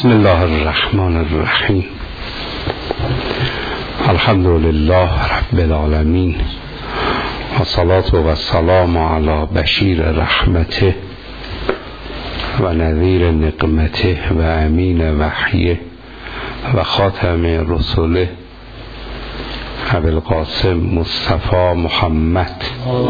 بسم الله الرحمن الرحیم. الحمد لله رب العالمین و صلاة و سلام علی بشیر رحمته و نذیر نقمته و امین وحیه و خاتم رسوله ابی القاسم مصطفی محمد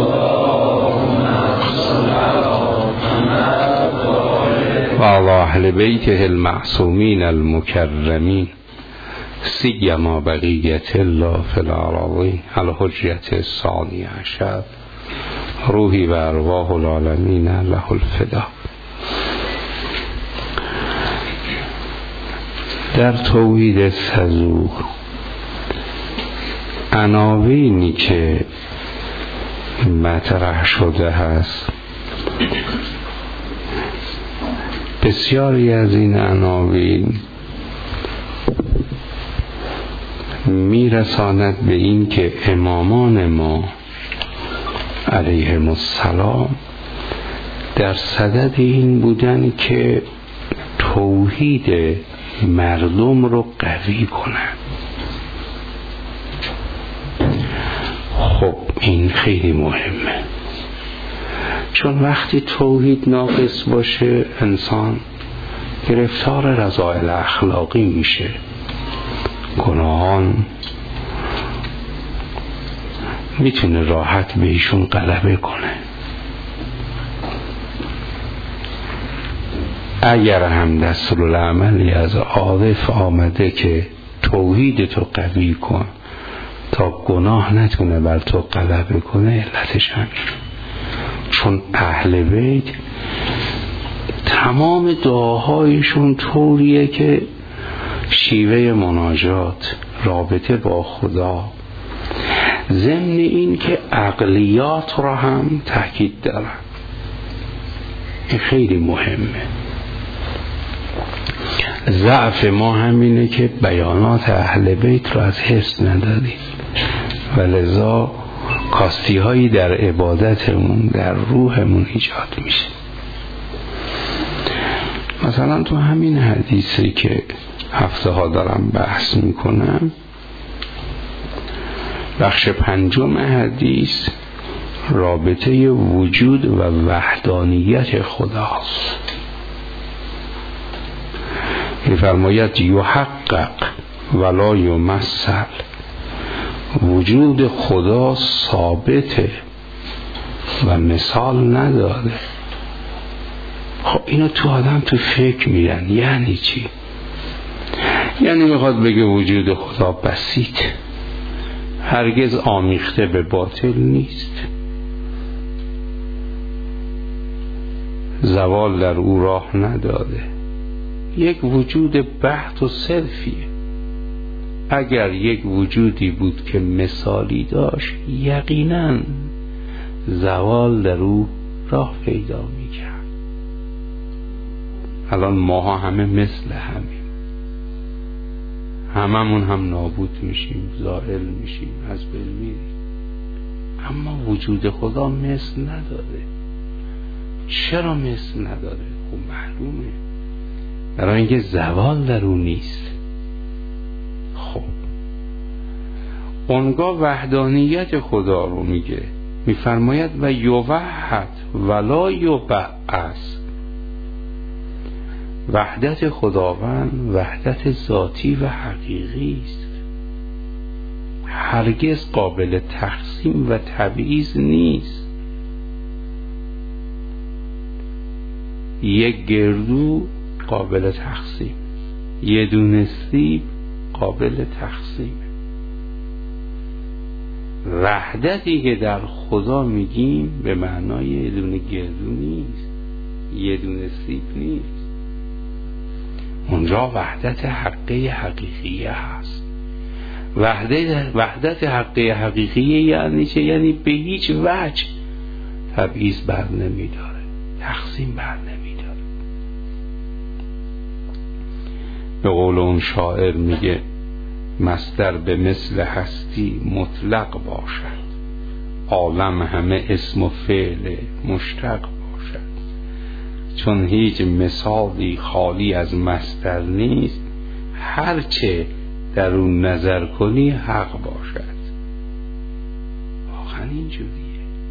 و علی اهل بیته المعصومین المکرمین سیما بقیت الله فی الارضین الحجة الثانی عشر روحی و ارواح العالمین له الفدا. در توحید صدوق عناوینی که مطرح شده هست، بسیاری از این عناوین میرساند به این که امامان ما علیهم السلام در صدد این بودن که توحید مردم رو قوی کنند. خب این خیلی مهمه، چون وقتی توحید ناقص باشه انسان گرفتار رذائل اخلاقی میشه، گناهان میتونه راحت به ایشون غلبه کنه. اگر هم دستورالعملی از عارف آمده که توحید تو قوی کن تا گناه نتونه بر تو غلبه کنه، علتش همین. چون اهل بیت تمام دعاهایشون طوریه که شیوه مناجات، رابطه با خدا، ضمن این که عقلیات را هم تاکید دارن. این خیلی مهمه. ضعف ما همینه که بیانات اهل بیت را از حفظ ندادیم و لذا کاستی هایی در عبادتمون، در روحمون ایجاد میشه. مثلا تو همین حدیثی که هفته ها دارم بحث میکنم، بخش 5 حدیث رابطه وجود و وحدانیت خداست. میفرماید یحقق ولا یمثل، وجود خدا ثابته و مثال نداره. خب اینو تو آدم تو فکر میرن، یعنی چی؟ یعنی میخواد بگه وجود خدا بسیط، هرگز آمیخته به باطل نیست، زوال در او راه نداده، یک وجود بحت و صرفیه. اگر یک وجودی بود که مثالی داشت، یقینا زوال در او راه پیدا میکرد. الان ماها همه مثل همیم، هممون هم نابود میشیم، زائل میشیم، از بین میریم. اما وجود خدا مثل نداره. چرا مثل نداره؟ خب معلومه، برای اینکه زوال در اون نیست. خب اونگاه وحدانیت خدا رو میگه، میفرماید و یوحد ولا یبعث. وحدت خداوند وحدت ذاتی و حقیقی است، هرگز قابل تقسیم و تبعیض نیست. یک گردو قابل تقسیم، یه دونه سیب قابل تقسیم. وحدتی که در خدا میگیم به معنای یه دونه گردو نیست، یه دونه سیب نیست. اونجا وحدت حقه حقیقیه هست. وحدت حقه حقیقیه یعنی چه؟ یعنی به هیچ وجه تبعیض بر نمیداره، تقسیم بر نمیداره. به قول اون شاعر میگه مصدر به مثل هستی مطلق باشد، عالم همه اسم و فعل مشتق باشد. چون هیچ مثالی خالی از مصدر نیست، هرچه در اون نظر کنی حق باشد. واقعا اینجوریه.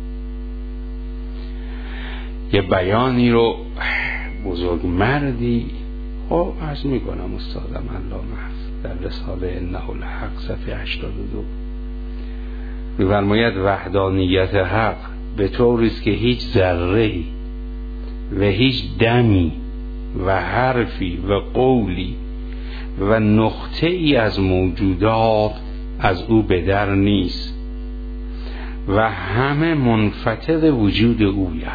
یه بیانی رو بزرگ مردی عرض میکنم استادم علامه است در رساله انه الحق صفحه 82 می‌فرماید وحدانیت حق به طوری است که هیچ ذره‌ای و هیچ دمی و حرفی و قولی و نقطه‌ای از موجودات از او به در نیست و همه منفطر وجود اویه.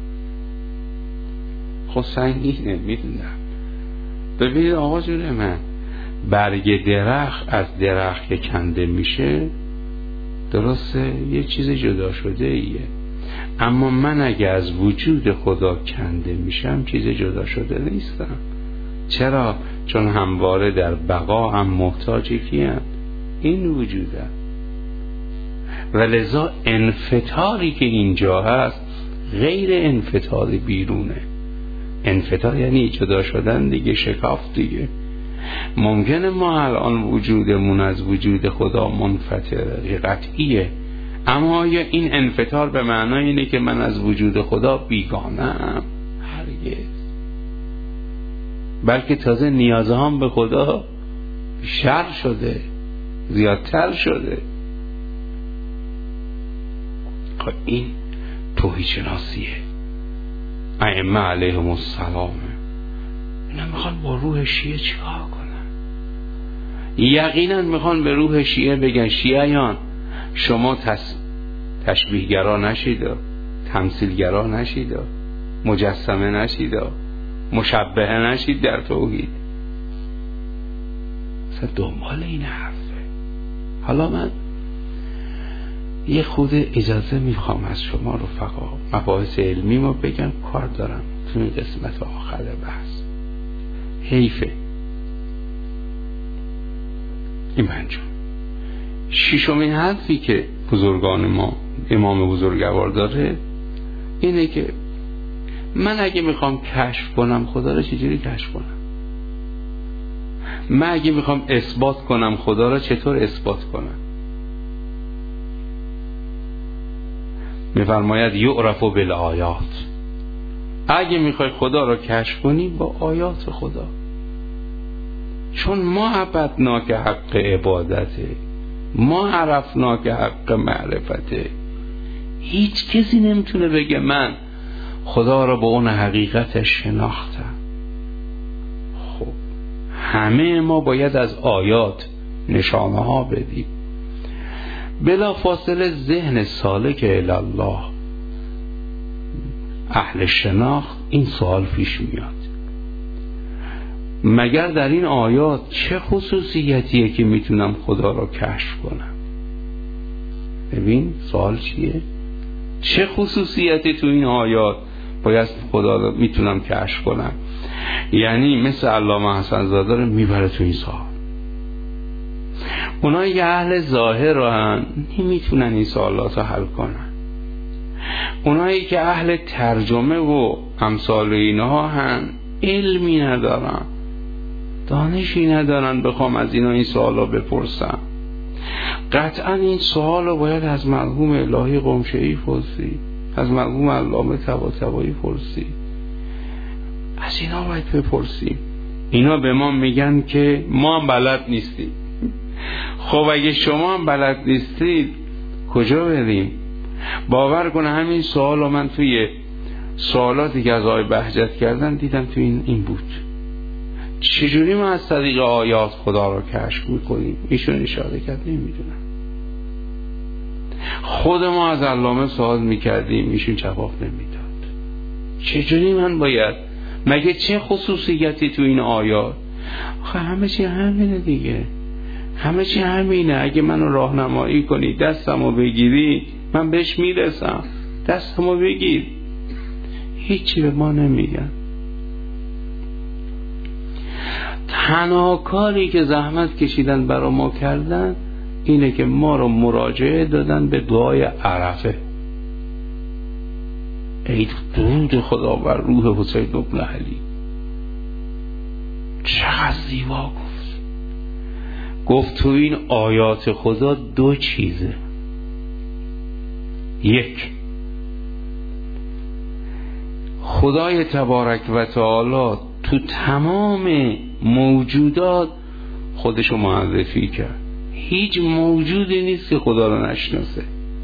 خب سنگینه، میدونم. ببینید آقا جون من، برگ درخت از درخت که کنده میشه درسته یه چیز جدا شده ایه، اما من اگه از وجود خدا کنده میشم چیز جدا شده نیستم. چرا؟ چون همواره در بقا هم محتاج کیم؟ این وجوده. و لذا انفطاری که اینجا هست غیر انفطار بیرونه. انفطار یعنی جدا شدن دیگه، شکاف دیگه. ممکنه ما الان وجودمون از وجود خدا منفطره، قطعیه، اما آیا این انفطار به معنای اینه که من از وجود خدا بیگانه‌ام؟ هرگز. بلکه تازه نیازهام به خدا بیشتر شده، زیادتر شده. خب این توحید شناسیه. ائمه علیهم السلام اینا میخوان با روح شیعه چیکار کنن؟ یقینا میخوان به روح شیعه بگن شیعیان شما تشبیهگرا نشید، تمثیلگرا نشید، مجسمه نشید، مشبهه نشید در توحید. اصلا دنبال این حرفه. حالا من یه خود اجازه میخوام از شما رفقا، مباحث علمی ما بگم، کار دارم تو این قسمت آخر بحث. حیفه این پنجم. ششمین حرفی که بزرگان ما، امام بزرگوار داره اینه که من اگه میخوام کشف کنم خدا رو چجوری کشف کنم؟ من اگه میخوام اثبات کنم خدا رو چطور اثبات کنم؟ میفرماید یعرف بالآیات. اگه میخوای خدا رو کشف کنی با آیات خدا، چون ما عبدنا که حق عبادته، ما عرفنا که حق معرفته. هیچ کسی نمیتونه بگه من خدا رو با اون حقیقتش شناختم. خب همه ما باید از آیات نشانه ها بدیم. بلا فاصله ذهن سالک الی الله، اهل شناخت، این سوال پیش میاد مگر در این آیات چه خصوصیتیه که میتونم خدا را کشف کنم؟ ببین سوال چیه؟ چه خصوصیتی تو این آیات باید خدا را میتونم کشف کنم؟ یعنی مثل علامه حسن زاده رو میبره تو این سوال. اونایی که اهل ظاهر رو هن نمیتونن این سوالات رو حل کنن. اونایی که اهل ترجمه و امثال اینها هن علمی ندارن، دانشی ندارن بخوام از اینا این سوالا بپرسم. قطعا این سوال رو باید از مرحوم الهی قمشه‌ای پرسی، از مرحوم علامه طباطبایی پرسی، از اینا باید بپرسیم. اینا به ما میگن که ما هم بلد نیستیم. خب اگه شما هم بلد نیستید کجا بریم؟ باور کنه همین سوال رو من توی سوالاتی که از آقای بهجت کردن دیدم توی این بود. چجوری ما از طریق آیات خدا رو کشف میکنیم؟ ایشون اشاره کرد نمیدونم. خود ما از علامه سوال میکردیم ایشون جواب نمیداد. چجوری من باید؟ مگه چه خصوصیتی تو این آیات؟ آخه همه چی همینه دیگه، همه چی همینه. اگه منو راهنمایی کنی، دستمو بگیری، من بهش میرسم. دستمو بگیر. هیچی به ما نمیگن. تنها کاری که زحمت کشیدن برا ما کردن اینه که ما رو مراجعه دادن به دعای عرفه. ای درود خدا بر روح حسین بن علی. چقدر زیبا گفت تو این آیات خدا دو چیزه. یک، خدای تبارک و تعالی تو تمام موجودات خودشو معرفی کرد. هیچ موجودی نیست که خدا رو نشناسه.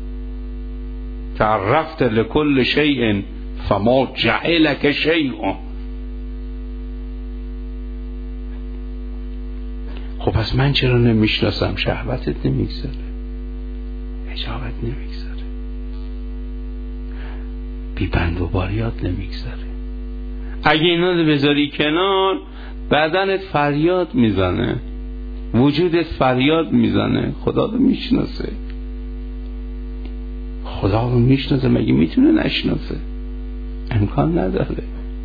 تعرفت لکل شیء فما جعلک شیء. خب پس من چرا نمیشناسم؟ شهوتت نمیگذاره، حجابت نمیگذاره، بی بند و باریات نمیگذاره. اگه اینا رو بذاری کنار، بدنت فریاد میزنه، وجودت فریاد میزنه. خدا رو میشناسه، خدا رو میشناسه. مگه میتونه نشناسه؟ امکان نداره.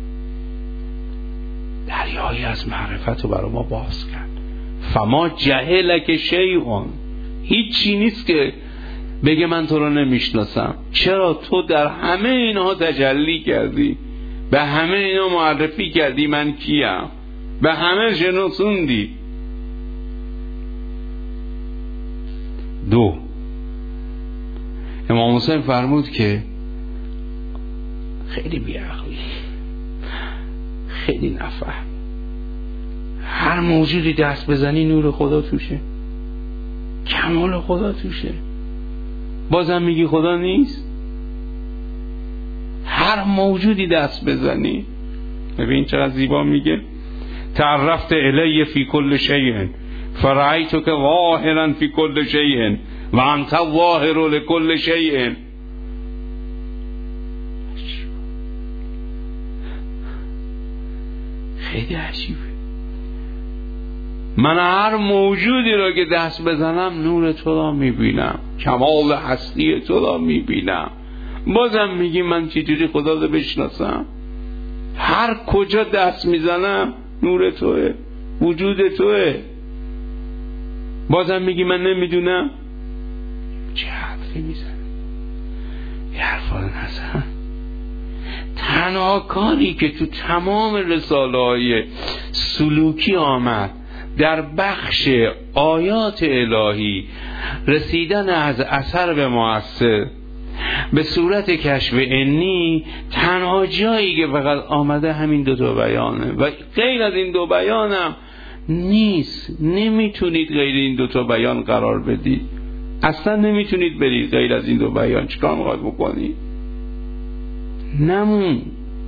دریایی از معرفت رو برای ما باز کرد. فما جهلک شیء. هیچی نیست که بگه من تو رو نمیشناسم. چرا؟ تو در همه اینها تجلی کردی، به همه اینا معرفی کردی من کیم، به همه شناسوندی. دو، امام حسین فرمود که خیلی بیعقلی، خیلی نفهم، هر موجودی دست بزنی نور خدا توشه، کمال خدا توشه، بازم میگی خدا نیست؟ هر موجودی دست بزنی. ببین چقدر زیبا میگه تعرفت الی فی کل شیء فرأیتک ظاهرا فی کل شیء و انت ظاهر لکل شیء. خیلی عجیبه. من هر موجودی را که دست بزنم نور تو را میبینم، کمال هستی تو را میبینم. بازم میگی من چجوری خدا رو بشناسم؟ هر کجا دست میزنم نور توه، وجود توه. بازم میگی من نمیدونم؟ چه حرفی میزنی؟ یه حرفا رو نزن. تنها کاری که تو تمام رساله های سلوکی آمد در بخش آیات الهی، رسیدن از اثر به مؤثر به صورت کشف عنی، تنها جایی که فقط آمده همین دو تا بیانه و غیر از این دو بیانم نیست. نمیتونید غیر این دو تا بیان قرار بدید، اصلا نمیتونید برید غیر از این دو بیان. چیکار میخواد بکنید؟ نمون.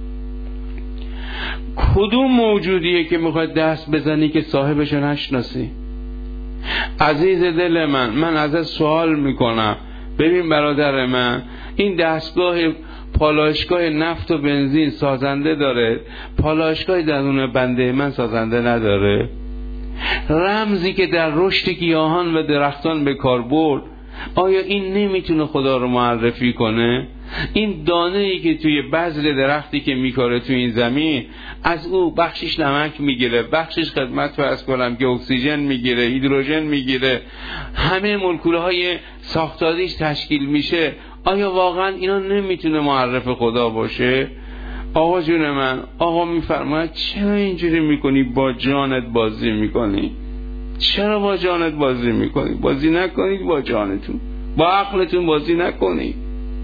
کدوم موجودیه که میخواد دست بزنی که صاحبشو نشناسی؟ عزیز دل من ازت سوال میکنم. ببین برادر من، این دستگاه پالایشگاه نفت و بنزین سازنده داره، پالایشگاه درون بنده من سازنده نداره. رمزی که در رشد گیاهان و درختان به کار برد، آیا این نمیتونه خدا رو معرفی کنه؟ این دانه‌ای که توی بذر درختی که میکاره توی این زمین، از او بخشش نمک میگیره، بخشش خدمت فرض کنم که اکسیژن میگیره، هیدروژن میگیره، همه مولکولهای ساختاریش تشکیل میشه. آیا واقعا اینا نمیتونه معرف خدا باشه؟ آقا جون من، آقا میفرماید چرا اینجوری میکنی؟ با جانت بازی میکنی. چرا با جانت بازی میکنی؟ بازی نکنید با جانتون، با عقلتون بازی نکنید.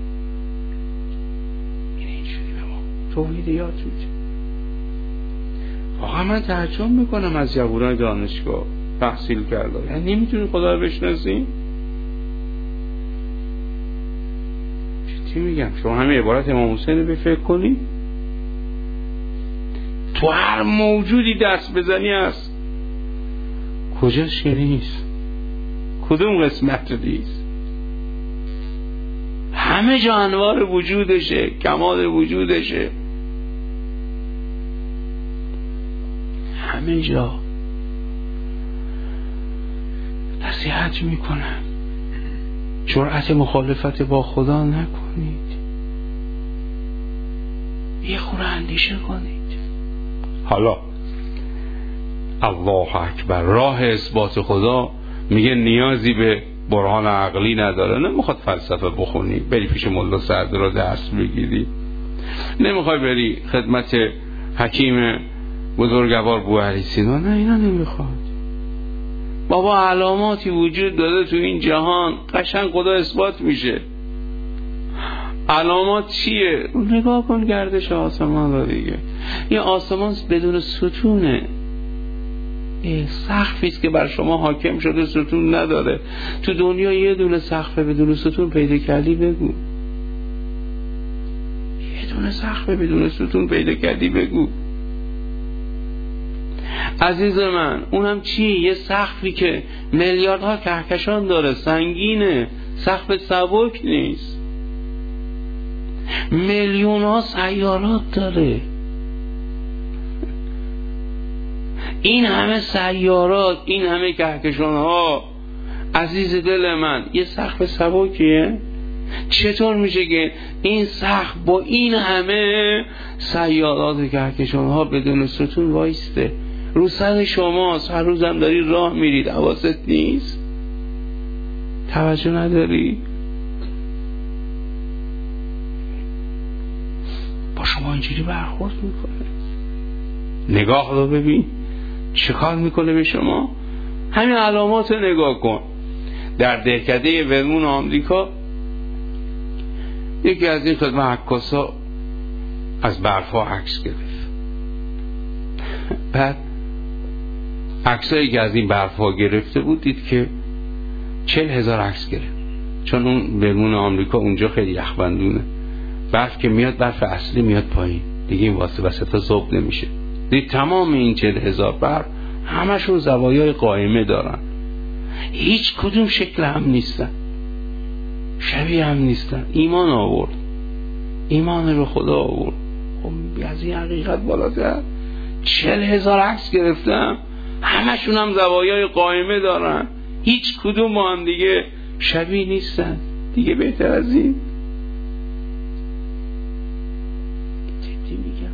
توحیدیات میشه. واقعا من تعجب میکنم از جوانان دانشگاه تحصیل کرده، یعنی نمیتونی خدا رو بشناسی؟ چی میگم؟ شما همه عبارت امام حسین رو بفکر کنی، تو هر موجودی دست بزنی هست. کجاش که نیست؟ کدوم قسمت نیست؟ همه جا انوار وجودشه، کمال وجودشه، همه جا. نصیحت میکنم جرأت مخالفت با خدا نکنید، یه خورده اندیشه کنید. حالا الله اکبر، راه اثبات خدا میگه نیازی به برهان عقلی نداره. نمیخواد فلسفه بخونی، بری پیش ملا سعدی رو درس بگیری. نمیخوای بری خدمت حکیم بزرگوار بوعلی سینا؟ نه اینا نمیخواد. بابا علاماتی وجود داده تو این جهان قشنگ خدا اثبات میشه. علامات چیه؟ نگاه کن گردش آسمان رو دیگه. این آسمان بدون ستونه، سقفیست که بر شما حاکم شده، ستون نداره. تو دنیا یه دونه سقف بدون ستون پیدا کردی بگو؟ یه دونه سقف بدون ستون پیدا کردی بگو؟ عزیز من اونم چی؟ یه سقفی که میلیاردها کهکشان داره، سنگینه، سقف سبک نیست، میلیون ها سیارات داره. این همه سیارات، این همه کهکشان ها، عزیز دل من، یه سقف سبکیه؟ چطور میشه که این سقف با این همه سیارات و کهکشان ها بدون ستون وایسته؟ رو سر شماست، هر روزم داری راه میرید، حواست نیست؟ توجه نداری؟ با شما اینجوری برخورد میکنه. نگاه رو ببین چه کار میکنه به شما. همین علامات رو نگاه کن. در دهکده ورمون آمریکا یکی از این خدمه عکاسا از برفا عکس گرفت. بعد عکسایی که از این برفا گرفته بود دید که 40,000 عکس گرفت، چون اون ورمون آمریکا اونجا خیلی یخبندونه، برف که میاد برف اصلی میاد پایین دیگه، این وسط ذوب نمیشه. دید تمام این 40,000 برف همشون زوایای قائمه دارن، هیچ کدوم شکل هم نیستن، شبیه هم نیستن. ایمان آورد، ایمان رو خدا آورد. خب از این حقیقت بالاتر 40,000 عکس گرفتم، همشون هم زوایای قائمه دارن، هیچ کدوم با هم دیگه شبیه نیستن. دیگه بهتر از این؟ جدی میگم.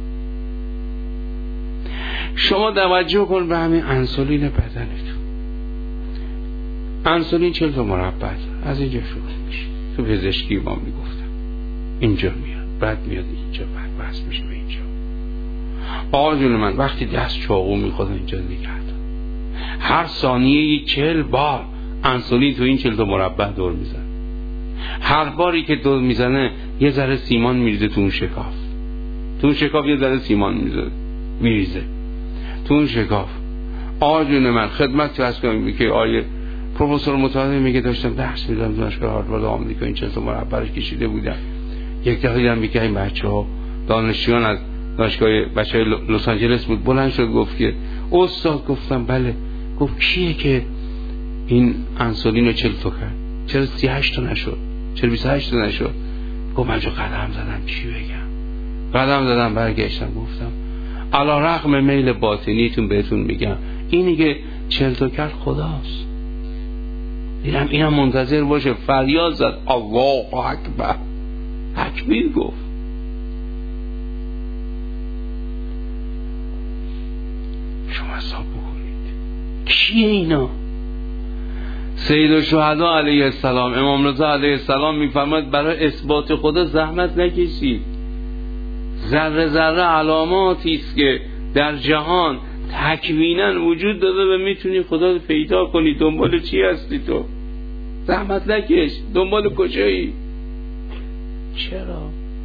شما توجه کن به همین انسولین بدنتون. انسولین 40 تا مربع از اینجا شروع میشه. تو پزشکی ما میگفتم اینجا میاد، بعد میاد اینجا، بعد بس میشه به اینجا. آقا جون من وقتی دست چاقو میخواد اینجا نگه دار، هر ثانیه 40 بار انسولین تو این 40 تا مربع دور میزنه. هر باری که دور میزنه یه ذره سیمان میریزه تو اون شکاف، تو اون شکاف یه ذره سیمان میریزه تو اون شکاف. آقا جون من خدمت تو از کنم که آیه پروفسور متعالی میگه داشتم درس میدم دانشگاه هاروارد آمریکا، این 40 تا مربعش کشیده بودم. یک دفعه دیدم میگه این بچه‌ها دانشجویان از دانشگاه بچه‌های لس آنجلس بود، بلند شد گفت که استاد. گفتم بله. گفت کیه که این انسولین رو 40 تا کرد؟ چرا 38 تا نشد؟ چرا 28 تا نشد؟ گفت من جو قدم زدم، چی بگم؟ قدم زدم برگشتم گفتم علی رغم میل باطنیتون بهتون میگم اینی که 40 تا کرد خداست. دیدم اینم منتظر باشه، فریاد زد الله اکبر، تکبیر گفت. شما حساب بکنید کیه اینا؟ سید الشهدا علیه السلام، امام رضا علیه السلام میفرماید برای اثبات خدا زحمت نکشید. ذره ذره علاماتی است که در جهان تکویناً وجود داده و میتونی خدا رو پیدا کنی. دنبال چی هستی تو؟ زحمت نکش. دنبال کجایی؟ چرا؟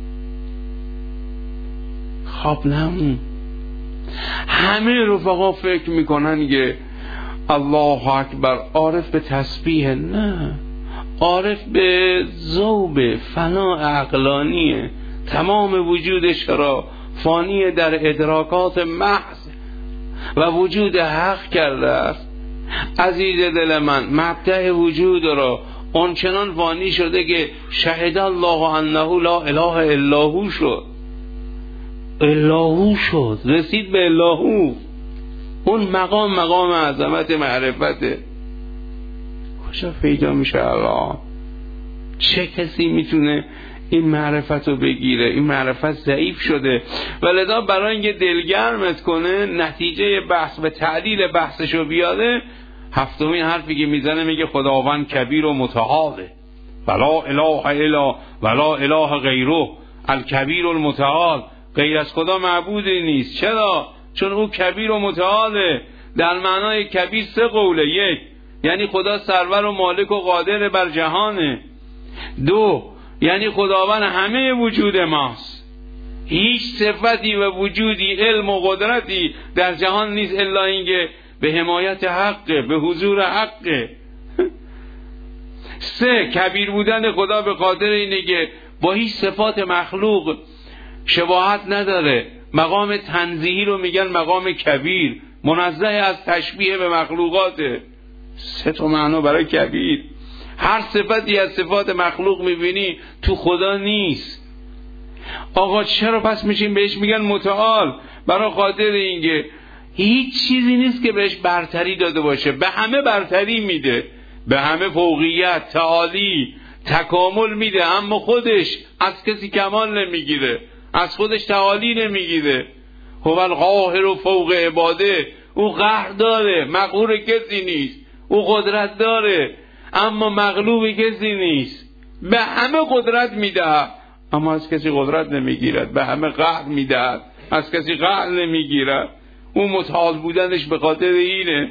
خواب نمون. همه رفقا فکر میکنن که الله اکبر عارف به تسبیح، نه، عارف به ذوب فنا عقلانیه. تمام وجودش را فانی در ادراکات محض و وجود حق کرده است. عزیز دل من مبدأ وجود را آنچنان فانی شده که شهد الله انه لا اله الا هو شد. الهو شد، رسید به الهو. اون مقام عظمت معرفته. کجا پیدا میشه الان؟ چه کسی میتونه این معرفت رو بگیره؟ این معرفت ضعیف شده و لذا برای اینکه دلگرمت کنه نتیجه بحث و تعلیل بحثشو بیاده، هفتمین حرفی که میزنه میگه خداوند کبیر و متعاله، ولا اله الا ولا اله غیره. الکبیر المتعال، غیر از خدا معبودی نیست. چرا؟ چون او کبیر و متعاله. در معنای کبیر 3 قوله. 1 یعنی خدا سرور و مالک و قادر بر جهانه. 2 یعنی خداوند همه وجود ماست. هیچ صفتی و وجودی، علم و قدرتی در جهان نیست الا اینکه به حمایت حقه، به حضور حقه. 3 کبیر بودن خدا به خاطر اینه که با هیچ صفات مخلوق شباهت نداره. مقام تنزیهی رو میگن مقام کبیر، منزه از تشبیه به مخلوقاته. 3 تا معنا برای کبیر. هر صفتی از صفات مخلوق میبینی تو خدا نیست. آقا چرا پس میشیم بهش میگن متعال؟ برای خاطر اینکه هیچ چیزی نیست که بهش برتری داده باشه، به همه برتری میده، به همه فوقیت، تعالی، تکامل میده، اما خودش از کسی کمال نمیگیره، از خودش تعالی نمیگیره. هو القاهر و فوق عباده، او قهر داره، مقهور کسی نیست. او قدرت داره اما مغلوب کسی نیست. به همه قدرت میدهد اما از کسی قدرت نمیگیرد، به همه قهر میدهد از کسی قهر نمیگیرد. او متعال بودنش به خاطر اینه. این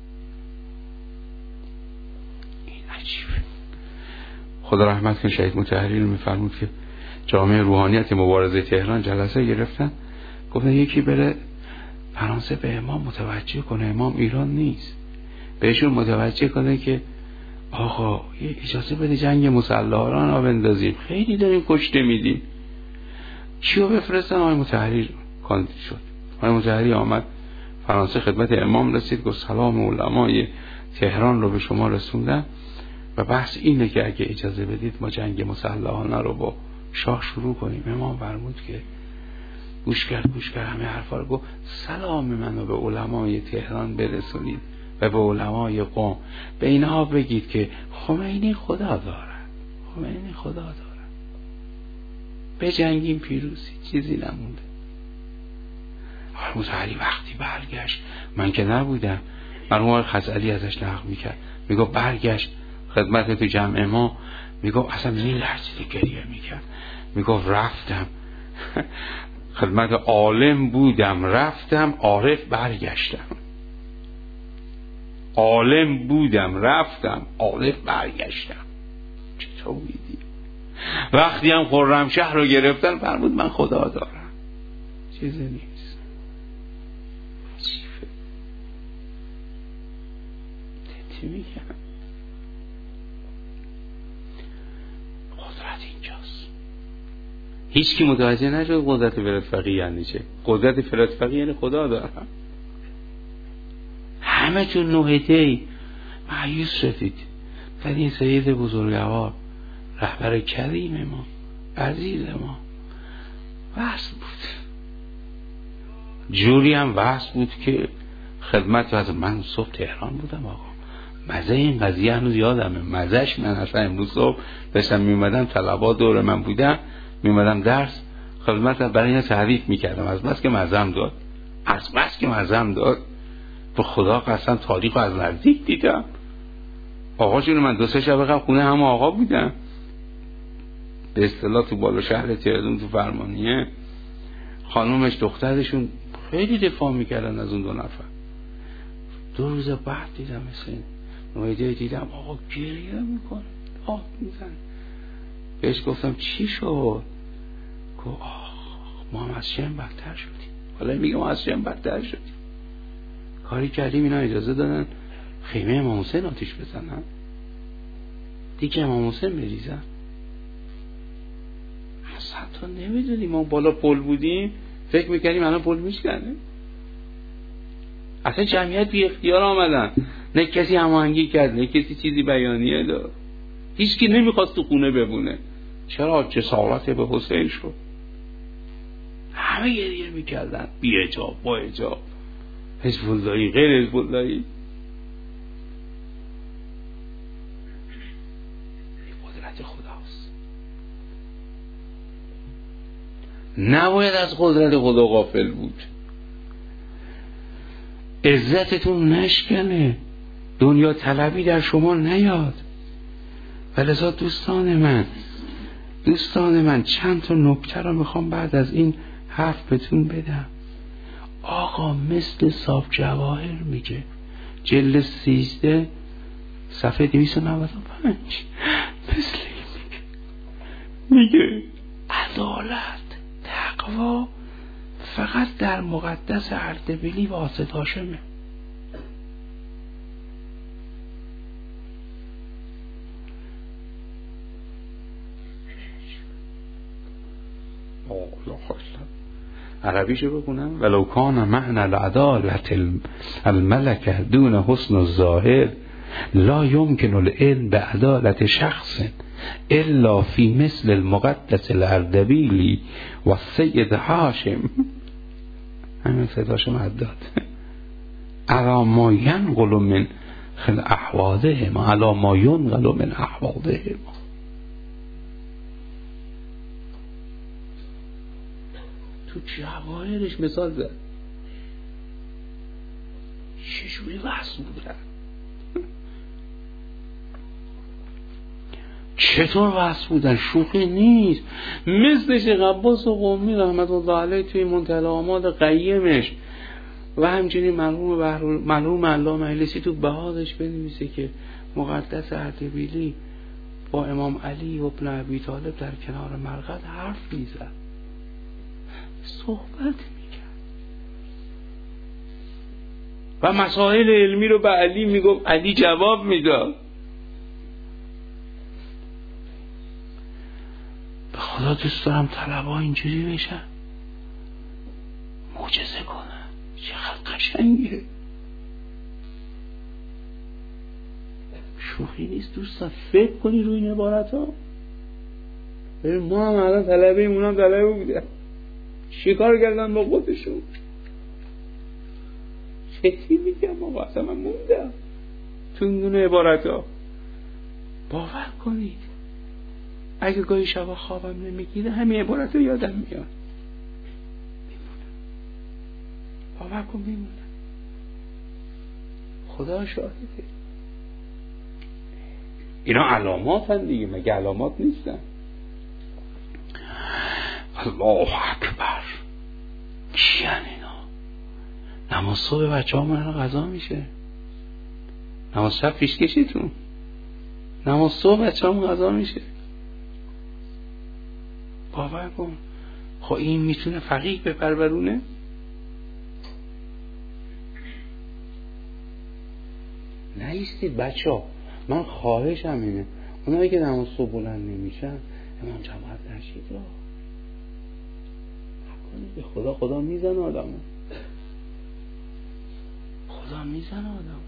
عجیبه. خدا رحمت کنه شهید مطهری رو میفرمود که جامعه روحانیت مبارزه تهران جلسه گرفتن، گفتن یکی بره فرانسه به امام متوجه کنه امام ایران نیست، بهشون متوجه کنه که آقا یه اجازه بده جنگ مسلحانه را بندازیم، خیلی داریم کشته میدیم. کیو بفرستن؟ آقای مطهری کاندید شد. آقای مطهری آمد فرانسه، خدمت امام رسید، گفت سلام علمای تهران رو به شما رسوندم و بحث اینه که اگه اجازه بدید ما جنگ مسلحانه رو با شاه شروع کنیم. امام فرمود که گوش کرد همه حرفا رو گفت، سلام منو به علمای تهران برسونید و به علمای قم، به اینها بگید که خمینی خدا دارد، خمینی خدا دارد، به جنگیم پیروزی، چیزی نمونده. مطهری وقتی برگشت، من که نبودم، مرحوم آقای خزعلی ازش نقل میکرد، میگو برگشت خدمت تو جمع ما، میگو اصلا میلرزید، گریه میکرد، میگو رفتم خدمت عالم بودم، رفتم عارف برگشتم. عالم بودم، رفتم عارف برگشتم. چطور میدی؟ وقتی هم خرمشهر رو گرفتن فرمود من خدا دارم، چیزی نیست. چی میگم؟ قدرت اینجاست. هیچ کی متوجه نشد قدرت فرد فقیه یعنی چه. قدرت فرد فقیه یعنی خدا دارم. همه چون نوحیده‌ای مایوس شدید. در این سید بزرگوار رهبر کریم ما، عزیز ما، وصل بود، جوری هم وصل بود که خدمت واسه من صبح تهران بودم. آقا مزه این قضیه هنوز یادمه، مزهش من اصلا امروز صبح داشتم میومدم، طلبا دور من بودم، میومدم درس خدمت برای اینا تعریف میکردم، از بس که مزم داد، از بس که مزم داد، به خدا قسم تاریخ از نزدیک دیدم. آقا جون من 2-3 شب قبل خونه هم آقا بودم، به اصطلاح تو بالا شهر تهران تو فرمانیه، خانومش دخترشون خیلی دفاع میکردن از اون 2 نفر. 2 روز بعد دیدم مثل نویده، دیدم آقا گریه میکنه، آه میزن. بهش گفتم چی شد؟ گفت ما هم از شم بدتر شدیم. حالا میگم ما از شم بدتر شدیم، کاری کردیم اینا اجازه دادن خیمه امام حسین آتیش بزنن، دیگه امام حسین بریزن. اصلا تو نمیدونی ما بالا پل بودیم فکر میکنیم الان پل میشکنه. اصلا جمعیت بی اختیار آمدن، نه کسی هماهنگی کرد، نه کسی چیزی بیانیه داد، هیچ کی نمیخواست تو خونه بمونه. چرا؟ جسارت به حسین شد. همه گریه میکردن، بی اجاب با اجاب، حزب اللهی غیر حزب اللهی. قدرت خداست، نباید از قدرت خدا غافل بود. عزتتون نشکنه، دنیا طلبی در شما نیاد. ولذا دوستان من، دوستان من چند تا نکته رو میخوام بعد از این حرف بهتون بدم. آقا مثل صاف جواهر میگه جلد 13 صفحه 295 مثل این میگه عدالت تقوا فقط در مقدس اردبیلی واسط هاشمه. عربیشو بکنم ولو کان معنی العدالت الملکه دون حسن الظاهر لا يمكن العلم بعدالت شخص الا فی مثل المقدس الاردبیلی و سید هاشم. همین سید هاشم عداد علا ما ینقل من احوالهم علا ما ینقل من احوالهم. تو جواهرش مثال زد چجوری وصل بودن، چطور وصل بودن، شوخی نیست. مثل شیخ عباس قمی رحمت الله علیه توی منتهی الآمال قیمش و همچنین مرحوم علامه مجلسی تو بهارش بنویسه که مقدس اردبیلی با امام علی و ابن ابی طالب در کنار مرقد حرف میزد، صحبت میکرد و مسائل علمی رو به علی میگفت، علی جواب میداد. به خدا دوست دارم طلبا اینجوری بشن، معجزه کنن. چقدر قشنگه، شوخی نیست دوستان. فکر کنی روی این عبارت ها. ما هم الان طلبه ایمون هم طلبه بودن، شکار کردن با خودشون. چطی میگم آقا، اصلا من موندم تو این دونه عبارت ها. باور کنید اگه گاهی شبا خوابم نمیگیره همین عبارت ها یادم میاد، میمونم. باور کن میمونم، خدا شاهده. اینا علامات هم دیگه، مگه علامات نیستن؟ الله اکبر. چی هن اینا؟ نماز صبح بچه ها من غذا میشه، نماز شب پیشکشیتون، نماز صبح بچه ها غذا میشه. باور کن. خب این میتونه فقیه بپرورونه؟ نیستید بچه ها. من خواهشم اینه اونایی که نماز صبح بلند نمیشن امام جماعت نشید را به خدا میزن آدمو، خدا میزن آدمو.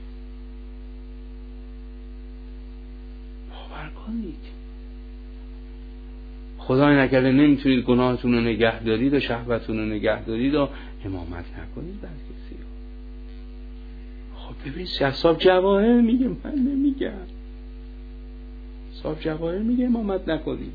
باور کنید خدای نکرده نمیتونید گناهتون رو نگه دارید و شهوتتون رو نگه دارید و امامت نکنید بر کسی. خب ببین صاحب جواهر میگه، من نمیگم. صاحب جواهر میگه امامت نکنید.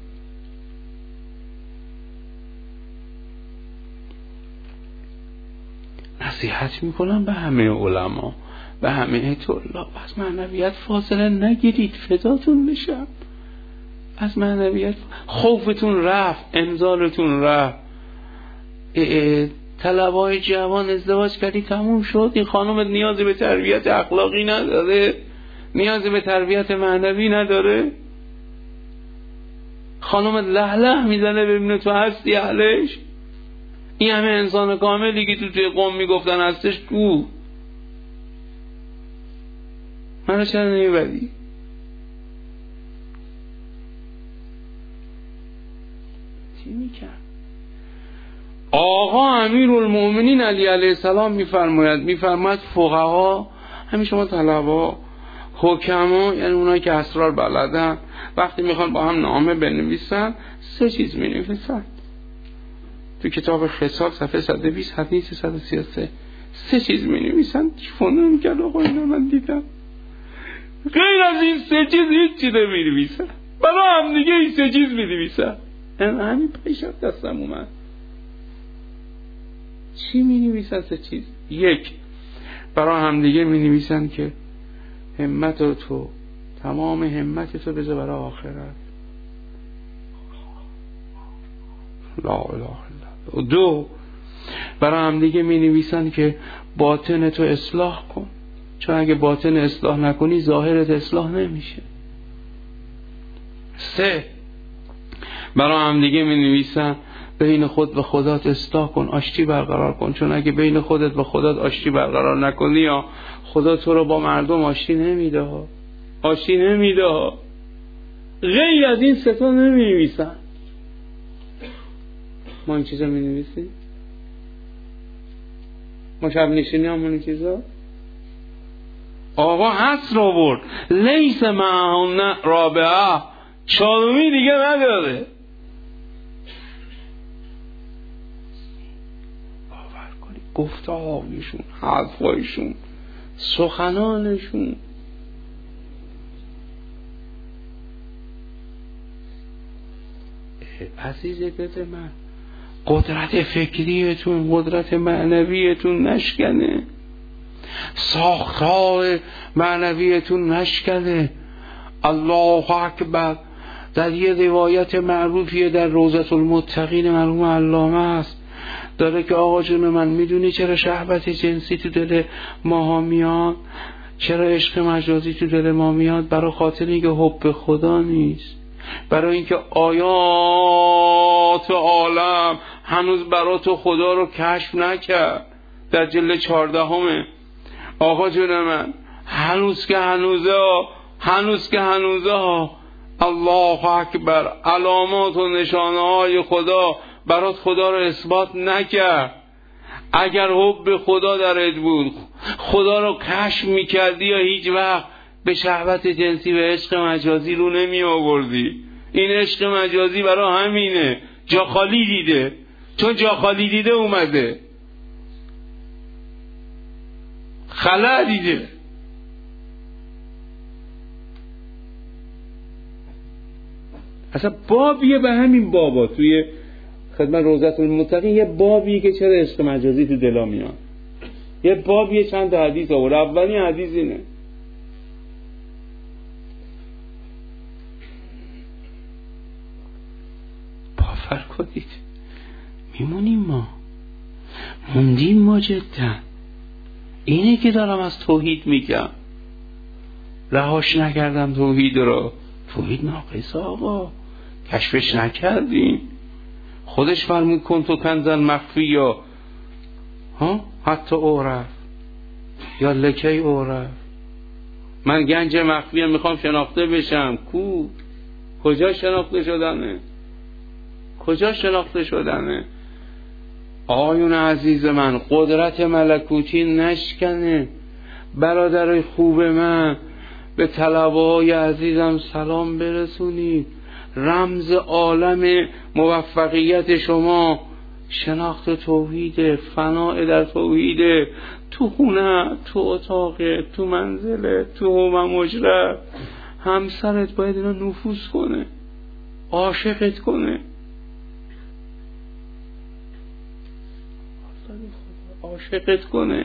نصیحت میکنم به همه علما، به همه طلاب، از معنویت فاصله نگیرید، فداتون بشم. از معنویت خوفتون رفت، انزالتون رفت. طلبای جوان ازدواج کردی تموم شد. این خانم نیازی به تربیت اخلاقی نداره، نیازی به تربیت معنوی نداره. خانم له میزنه ببینه تو هستی اهلش. این همه انسان کاملی که توی قوم میگفتن هستش کو؟ منو چرا نمیبری؟ چی میکرد؟ آقا امیرالمومنین علی علیه السلام میفرماید فقها، همین شما طلبا، حکما، یعنی اونایی که اسرار بلدن، وقتی میخوان با هم نامه بنویسن 3 چیز مینویسن. تو کتاب خصال صفحه 120 حدیث 133 3 چیز مینویسن. فونو میکرد آقا اینا من دیدم. غیر از این 3 چیز هیچی نمینویسن. برای هم دیگه این 3 چیز مینویسن. همین پیشت دستم اومد. چی مینویسن 3 چیز؟ 1 برای هم دیگه مینویسن که همت تو، تمام همت تو بذار برای آخرت. لا اله الا الله. 2 برای هم دیگه می نویسن که باطن تو اصلاح کن، چون اگه باطن اصلاح نکنی ظاهرت اصلاح نمیشه. 3 برای هم دیگه می نویسن بین خود و خدات اصلاح کن، آشتی برقرار کن، چون اگه بین خودت و خدات آشتی برقرار نکنی یا خدا تو رو با مردم آشتی نمیده، آشتی نمیده. غیر از این 3 نمی نویسن. ما این چیزا می نویسیم؟ ما شب نشینی همون این چیزا؟ آقا حس رو برد لیس معهن رابعه، 4 دیگه نداره. باور کنی گفتارشون، حرفایشون، سخنانشون. عزیز دل من، قدرت فکریتون، قدرت معنویتون نشکنه، ساختار معنویتون نشکنه. الله اکبر. در یه روایت معروفیه در روضة المتقین مرحوم علامه است، داره که آقا جون من میدونی چرا شهوت جنسی تو دل ماها میاد؟ چرا عشق مجازی تو دل ما میاد؟ برای خاطر اینکه حب خدا نیست، برای اینکه آیات عالم هنوز برای تو خدا رو کشف نکرد. در جلد 14 آقا جون من، هنوز که هنوزه الله اکبر، علامات و نشانه های خدا برات خدا رو اثبات نکرد. اگر حب خدا درت بود، خدا رو کشف میکردی، یا هیچ وقت به شهوت جنسی و عشق مجازی رو نمی آوردی. این عشق مجازی برای همینه، جا خالی دیده، چون جا خالی دیده اومده، خلا دیده. اصلا بابیه به همین بابا توی خدمت روضة المتقین، یه بابیه که چرا عشق مجازی تو دلا میاد، یه بابیه چند تا حدیث آورد. اولی حدیث اینه: باور کنید میمونیم، موندیم ما جدا. اینه که دارم از توحید میگم، رهاش نکردم توحید رو. توحید ناقصه آقا، کشفش نکردیم. خودش فرمود کن تو کنزن مخفی، یا حتی اورف یا لکی اورف، من گنج مخفی میخوام شناخته بشم. کجا شناخته شدنه؟ آیون عزیز من، قدرت ملکوتی نشکنه. برادرای خوب من، به طلبه‌های عزیزم سلام برسونید. رمز عالم موفقیت شما شناخت توحید، فناء در توحید. تو خونه، تو اتاق، تو منزله، تو حوم مجرد، همسرت باید اینا نفوذ کنه، عاشقت کنه، عاشقت کنه.